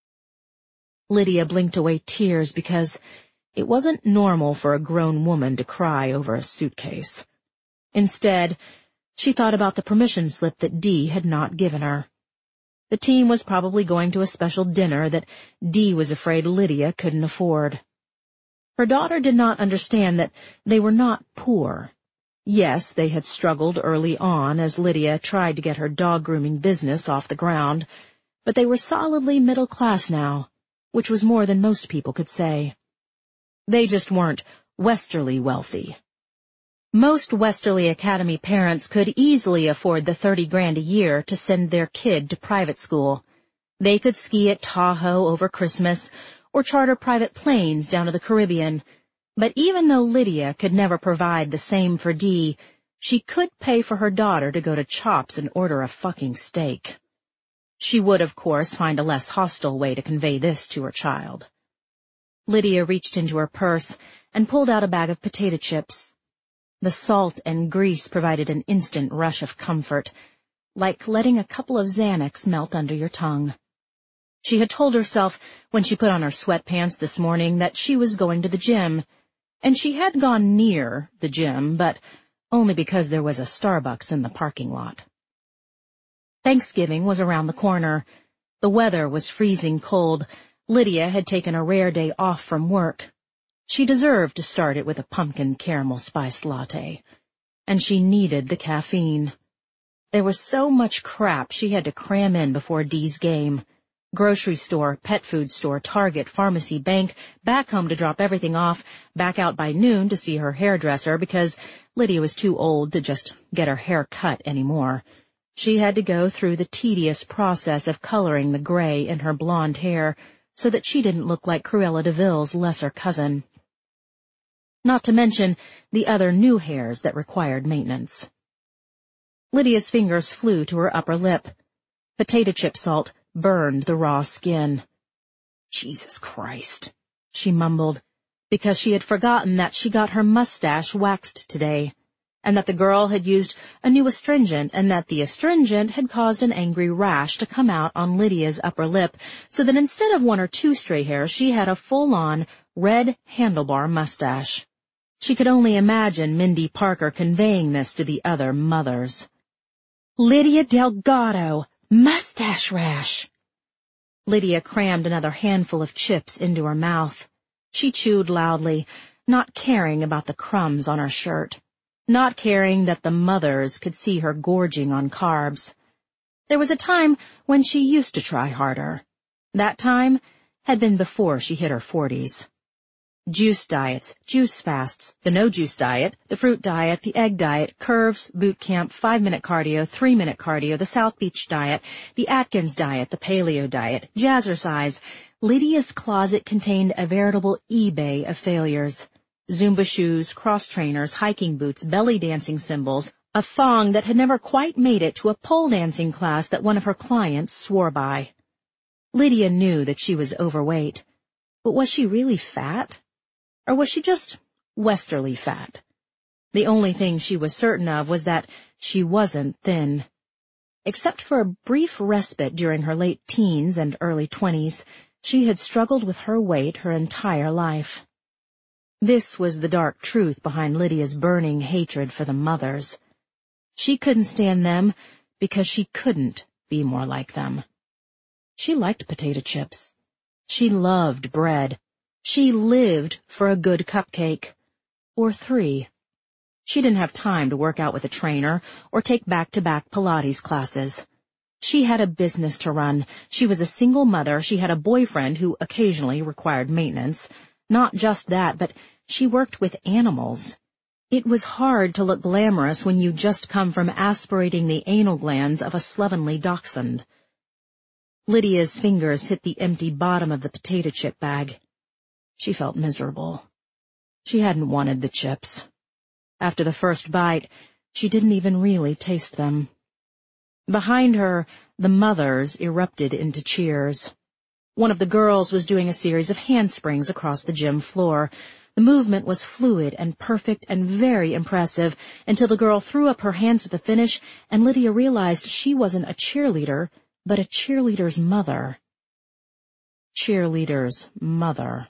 Lydia blinked away tears because it wasn't normal for a grown woman to cry over a suitcase. Instead, she thought about the permission slip that Dee had not given her. The team was probably going to a special dinner that Dee was afraid Lydia couldn't afford. Her daughter did not understand that they were not poor. Yes, they had struggled early on as Lydia tried to get her dog-grooming business off the ground, but they were solidly middle class now, which was more than most people could say. They just weren't Westerly wealthy. Most Westerly Academy parents could easily afford the thirty grand a year to send their kid to private school. They could ski at Tahoe over Christmas or charter private planes down to the Caribbean. But even though Lydia could never provide the same for Dee, she could pay for her daughter to go to Chops and order a fucking steak. She would, of course, find a less hostile way to convey this to her child. Lydia reached into her purse and pulled out a bag of potato chips. The salt and grease provided an instant rush of comfort, like letting a couple of Xanax melt under your tongue. She had told herself when she put on her sweatpants this morning that she was going to the gym, and she had gone near the gym, but only because there was a Starbucks in the parking lot. Thanksgiving was around the corner. The weather was freezing cold. Lydia had taken a rare day off from work. She deserved to start it with a pumpkin caramel spiced latte, and she needed the caffeine. There was so much crap she had to cram in before Dee's game. Grocery store, pet food store, Target, pharmacy, bank, back home to drop everything off, back out by noon to see her hairdresser because Lydia was too old to just get her hair cut anymore. She had to go through the tedious process of coloring the gray in her blonde hair so that she didn't look like Cruella de Vil's lesser cousin. Not to mention the other new hairs that required maintenance. Lydia's fingers flew to her upper lip. Potato chip salt burned the raw skin. Jesus Christ, she mumbled, because she had forgotten that she got her mustache waxed today, and that the girl had used a new astringent, and that the astringent had caused an angry rash to come out on Lydia's upper lip, so that instead of one or two stray hairs, she had a full-on, red handlebar mustache. She could only imagine Mindy Parker conveying this to the other mothers. Lydia Delgado! Mustache rash! Lydia crammed another handful of chips into her mouth. She chewed loudly, not caring about the crumbs on her shirt. not caring that the mothers could see her gorging on carbs. There was a time when she used to try harder. That time had been before she hit her forties. Juice diets, juice fasts, the no-juice diet, the fruit diet, the egg diet, curves, boot camp, five-minute cardio, three-minute cardio, the South Beach diet, the Atkins diet, the paleo diet, jazzercise. Lydia's closet contained a veritable eBay of failures. Zumba shoes, cross trainers, hiking boots, belly dancing cymbals, a thong that had never quite made it to a pole dancing class that one of her clients swore by. Lydia knew that she was overweight, but was she really fat? Or was she just westerly fat? The only thing she was certain of was that she wasn't thin. Except for a brief respite during her late teens and early twenties, she had struggled with her weight her entire life. This was the dark truth behind Lydia's burning hatred for the mothers. She couldn't stand them because she couldn't be more like them. She liked potato chips. She loved bread. She lived for a good cupcake. Or three. She didn't have time to work out with a trainer or take back-to-back Pilates classes. She had a business to run. She was a single mother. She had a boyfriend who occasionally required maintenance. Not just that, but she worked with animals. It was hard to look glamorous when you just come from aspirating the anal glands of a slovenly dachshund. Lydia's fingers hit the empty bottom of the potato chip bag. She felt miserable. She hadn't wanted the chips. After the first bite, she didn't even really taste them. Behind her, the mothers erupted into cheers. One of the girls was doing a series of handsprings across the gym floor. The movement was fluid and perfect and very impressive until the girl threw up her hands at the finish and Lydia realized she wasn't a cheerleader, but a cheerleader's mother. Cheerleader's mother.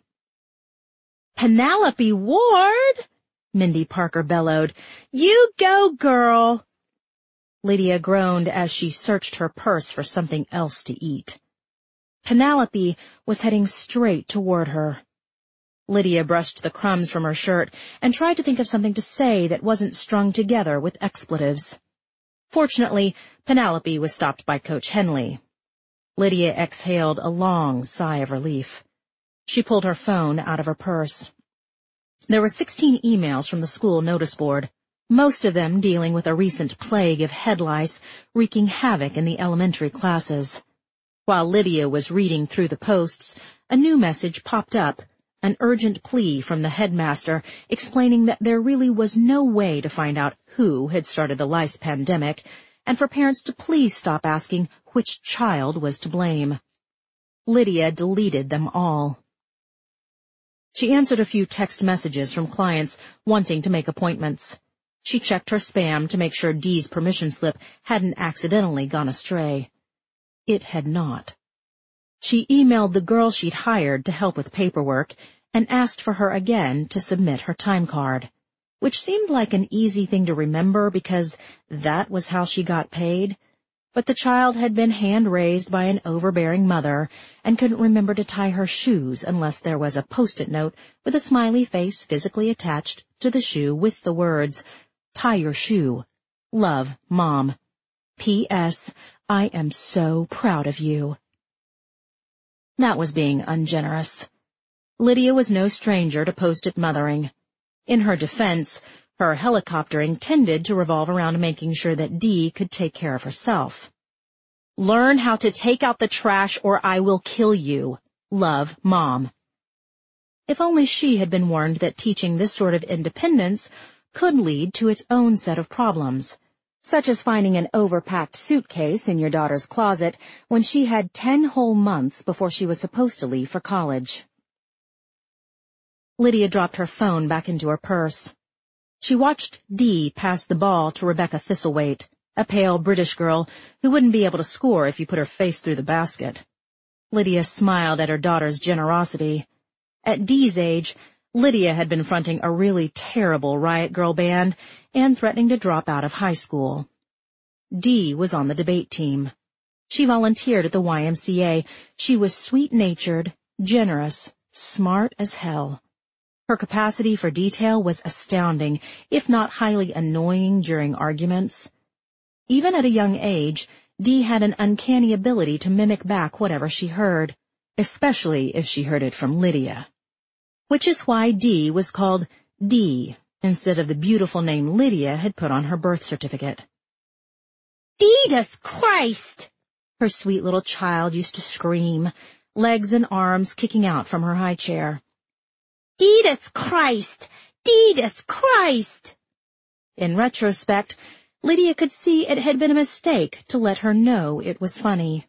"Penelope Ward!" Mindy Parker bellowed. "You go, girl!" Lydia groaned as she searched her purse for something else to eat. Penelope was heading straight toward her. Lydia brushed the crumbs from her shirt and tried to think of something to say that wasn't strung together with expletives. Fortunately, Penelope was stopped by Coach Henley. Lydia exhaled a long sigh of relief. She pulled her phone out of her purse. There were sixteen emails from the school notice board, most of them dealing with a recent plague of head lice wreaking havoc in the elementary classes. While Lydia was reading through the posts, a new message popped up, an urgent plea from the headmaster explaining that there really was no way to find out who had started the lice pandemic, and for parents to please stop asking which child was to blame. Lydia deleted them all. She answered a few text messages from clients wanting to make appointments. She checked her spam to make sure Dee's permission slip hadn't accidentally gone astray. It had not. She emailed the girl she'd hired to help with paperwork and asked for her again to submit her time card, which seemed like an easy thing to remember because that was how she got paid. But the child had been hand-raised by an overbearing mother and couldn't remember to tie her shoes unless there was a post-it note with a smiley face physically attached to the shoe with the words, "Tie your shoe. Love, Mom. P S I am so proud of you." That was being ungenerous. Lydia was no stranger to post-it mothering. In her defense, her helicoptering tended to revolve around making sure that Dee could take care of herself. "Learn how to take out the trash or I will kill you. Love, Mom." If only she had been warned that teaching this sort of independence could lead to its own set of problems, such as finding an overpacked suitcase in your daughter's closet when she had ten whole months before she was supposed to leave for college. Lydia dropped her phone back into her purse. She watched Dee pass the ball to Rebecca Thistlethwaite, a pale British girl who wouldn't be able to score if you put her face through the basket. Lydia smiled at her daughter's generosity. At Dee's age, Lydia had been fronting a really terrible Riot Girl band and threatening to drop out of high school. Dee was on the debate team. She volunteered at the Y M C A. She was sweet-natured, generous, smart as hell. Her capacity for detail was astounding, if not highly annoying during arguments. Even at a young age, Dee had an uncanny ability to mimic back whatever she heard, especially if she heard it from Lydia. Which is why Dee was called Dee, instead of the beautiful name Lydia had put on her birth certificate. "Jesus Christ!" her sweet little child used to scream, legs and arms kicking out from her high chair. "Jesus Christ! Jesus Christ!" In retrospect, Lydia could see it had been a mistake to let her know it was funny.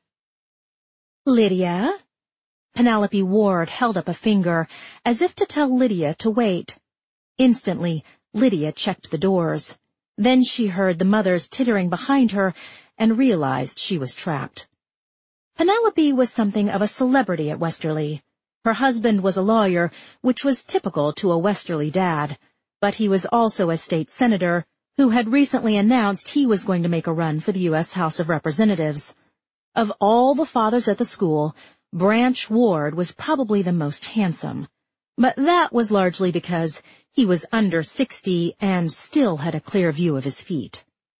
"Lydia?" Penelope Ward held up a finger, as if to tell Lydia to wait. Instantly, Lydia checked the doors. Then she heard the mothers tittering behind her and realized she was trapped. Penelope was something of a celebrity at Westerly. Her husband was a lawyer, which was typical to a Westerly dad, but he was also a state senator who had recently announced he was going to make a run for the U S House of Representatives. Of all the fathers at the school, Branch Ward was probably the most handsome, but that was largely because he was under sixty and still had a clear view of his feet.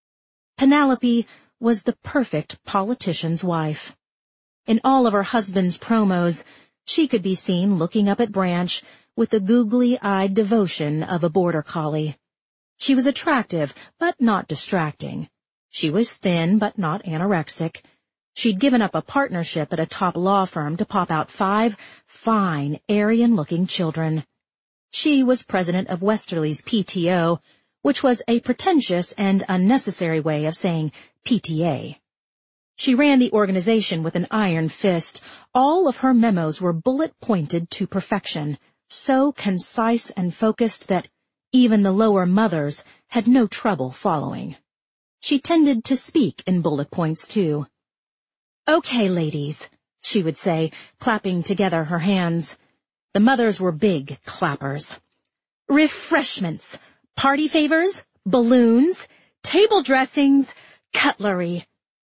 Penelope was the perfect politician's wife. In all of her husband's promos, she could be seen looking up at Branch with the googly-eyed devotion of a border collie. She was attractive, but not distracting. She was thin, but not anorexic. She'd given up a partnership at a top law firm to pop out five fine, Aryan-looking children. She was president of Westerly's P T O, which was a pretentious and unnecessary way of saying P T A. She ran the organization with an iron fist. All of her memos were bullet-pointed to perfection, so concise and focused that even the lower mothers had no trouble following. She tended to speak in bullet points, too. "Okay, ladies," she would say, clapping together her hands. The mothers were big clappers. "Refreshments, party favors, balloons, table dressings, cutlery."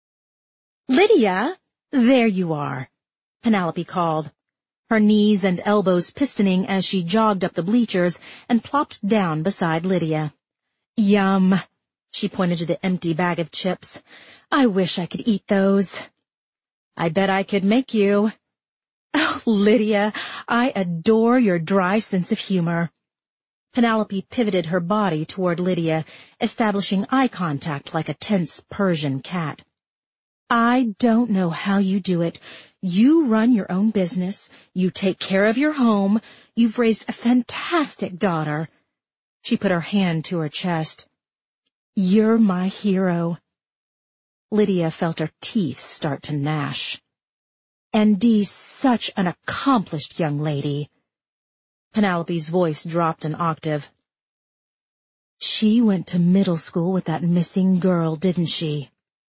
"Lydia, there you are," Penelope called, her knees and elbows pistoning as she jogged up the bleachers and plopped down beside Lydia. "Yum," she pointed to the empty bag of chips. "I wish I could eat those." "I bet I could make you." "Oh, Lydia, I adore your dry sense of humor." Penelope pivoted her body toward Lydia, establishing eye contact like a tense Persian cat. "I don't know how you do it. You run your own business. You take care of your home. You've raised a fantastic daughter." She put her hand to her chest. "You're my hero." Lydia felt her teeth start to gnash. "And Dee's such an accomplished young lady." Penelope's voice dropped an octave. "She went to middle school with that missing girl, didn't she?"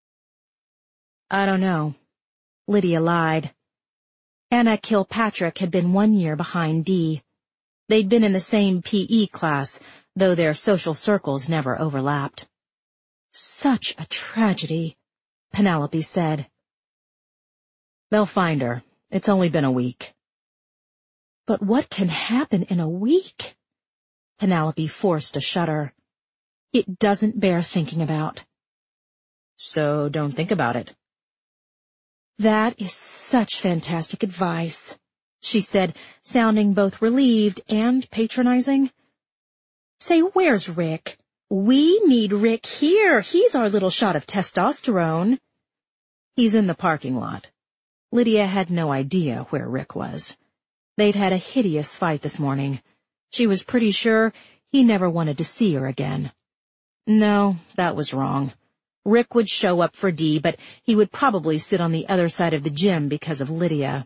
"I don't know." Lydia lied. Anna Kilpatrick had been one year behind Dee. They'd been in the same P E class, though their social circles never overlapped. "Such a tragedy," Penelope said. "They'll find her. It's only been a week." "But what can happen in a week?" Penelope forced a shudder. "It doesn't bear thinking about." "So don't think about it." "That is such fantastic advice," she said, sounding both relieved and patronizing. "Say, where's Rick? We need Rick here. He's our little shot of testosterone." "He's in the parking lot." Lydia had no idea where Rick was. They'd had a hideous fight this morning. She was pretty sure he never wanted to see her again. No, that was wrong. Rick would show up for Dee, but he would probably sit on the other side of the gym because of Lydia.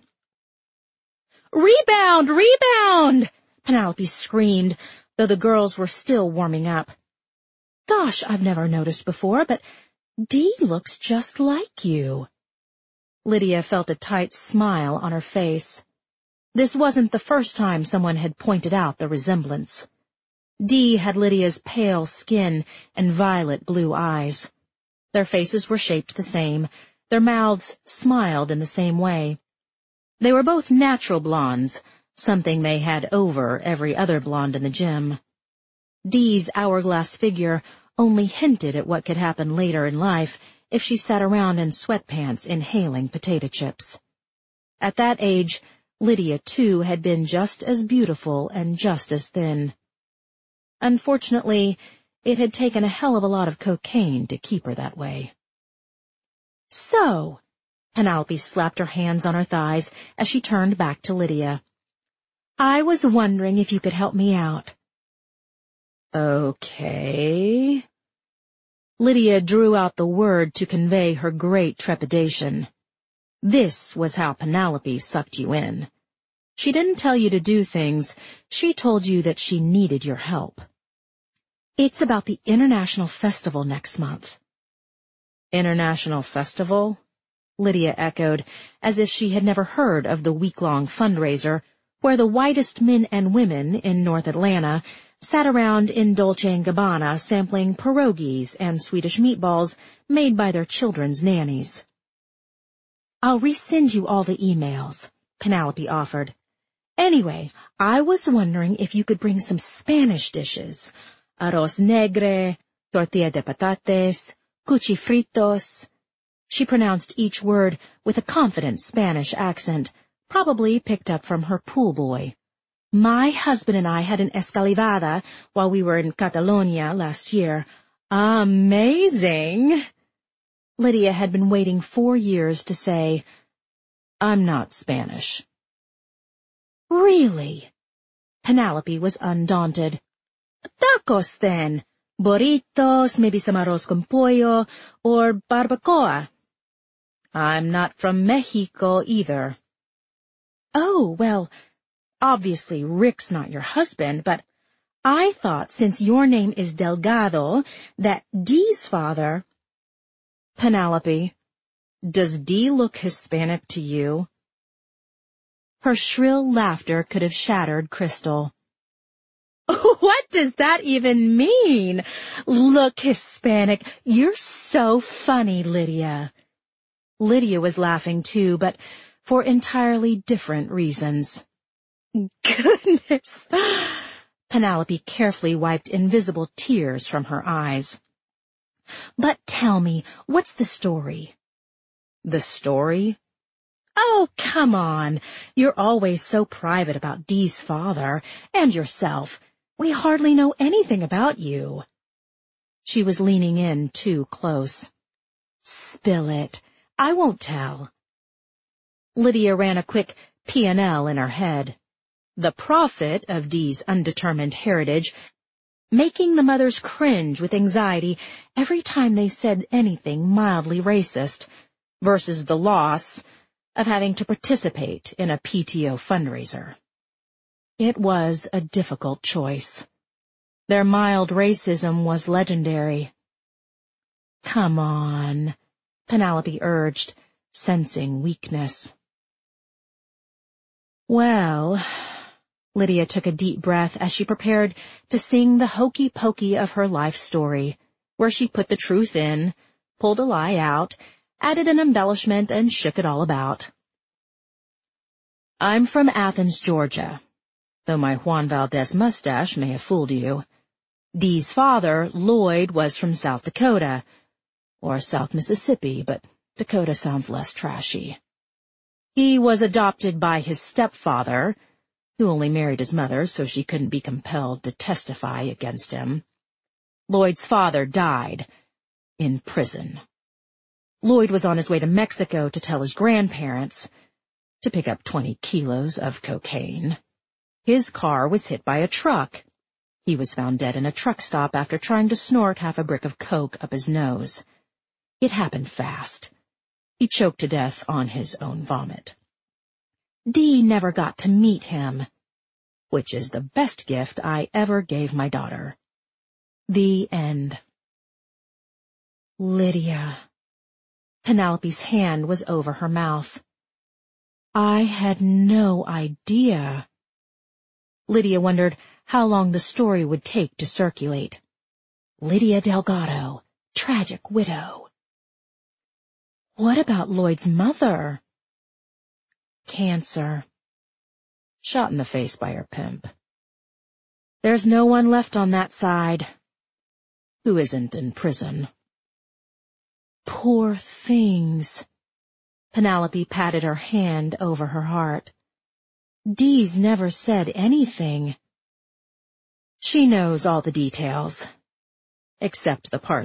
"Rebound! Rebound!" Penelope screamed, though the girls were still warming up. "Gosh, I've never noticed before, but Dee looks just like you." Lydia felt a tight smile on her face. This wasn't the first time someone had pointed out the resemblance. Dee had Lydia's pale skin and violet blue eyes. Their faces were shaped the same. Their mouths smiled in the same way. They were both natural blondes, something they had over every other blonde in the gym. Dee's hourglass figure only hinted at what could happen later in life if she sat around in sweatpants inhaling potato chips. At that age, Lydia, too, had been just as beautiful and just as thin. Unfortunately, it had taken a hell of a lot of cocaine to keep her that way. So, Penelope slapped her hands on her thighs as she turned back to Lydia. I was wondering if you could help me out. Okay. Lydia drew out the word to convey her great trepidation. This was how Penelope sucked you in. She didn't tell you to do things, she told you that she needed your help. It's about the International Festival next month. International Festival? Lydia echoed, as if she had never heard of the week-long fundraiser where the whitest men and women in North Atlanta sat around in Dolce and Gabbana sampling pierogies and Swedish meatballs made by their children's nannies. I'll resend you all the emails, Penelope offered. Anyway, I was wondering if you could bring some Spanish dishes. Arroz negre, tortilla de patates, cuchifritos. She pronounced each word with a confident Spanish accent, probably picked up from her pool boy. My husband and I had an escalivada while we were in Catalonia last year. Amazing! Lydia had been waiting four years to say, I'm not Spanish. Really? Penelope was undaunted. Tacos, then. Burritos, maybe some arroz con pollo, or barbacoa. I'm not from Mexico either. Oh, well, obviously Rick's not your husband, but I thought since your name is Delgado, that Dee's father... Penelope, does Dee look Hispanic to you? Her shrill laughter could have shattered crystal. What does that even mean? Look Hispanic. You're so funny, Lydia. Lydia was laughing too, but for entirely different reasons. Goodness! Penelope carefully wiped invisible tears from her eyes. But tell me, what's the story? The story? Oh, come on. You're always so private about Dee's father and yourself. We hardly know anything about you. She was leaning in too close. Spill it. I won't tell. Lydia ran a quick P and L in her head. The prophet of Dee's undetermined heritage, making the mothers cringe with anxiety every time they said anything mildly racist, versus the loss of having to participate in a P T O fundraiser. It was a difficult choice. Their mild racism was legendary. Come on, Penelope urged, sensing weakness. Well, Lydia took a deep breath as she prepared to sing the hokey-pokey of her life story, where she put the truth in, pulled a lie out, added an embellishment, and shook it all about. I'm from Athens, Georgia, though my Juan Valdez mustache may have fooled you. Dee's father, Lloyd, was from South Dakota, or South Mississippi, but Dakota sounds less trashy. He was adopted by his stepfather, who only married his mother so she couldn't be compelled to testify against him. Lloyd's father died in prison. Lloyd was on his way to Mexico to tell his grandparents to pick up twenty kilos of cocaine. His car was hit by a truck. He was found dead in a truck stop after trying to snort half a brick of coke up his nose. It happened fast. He choked to death on his own vomit. Dee never got to meet him, which is the best gift I ever gave my daughter. The end. Lydia. Penelope's hand was over her mouth. I had no idea. Lydia wondered how long the story would take to circulate. Lydia Delgado, tragic widow. What about Lloyd's mother? Cancer. shot in the face by her pimp. There's no one left on that side who isn't in prison. Poor things. Penelope patted her hand over her heart. Dee's never said anything. She knows all the details, except the part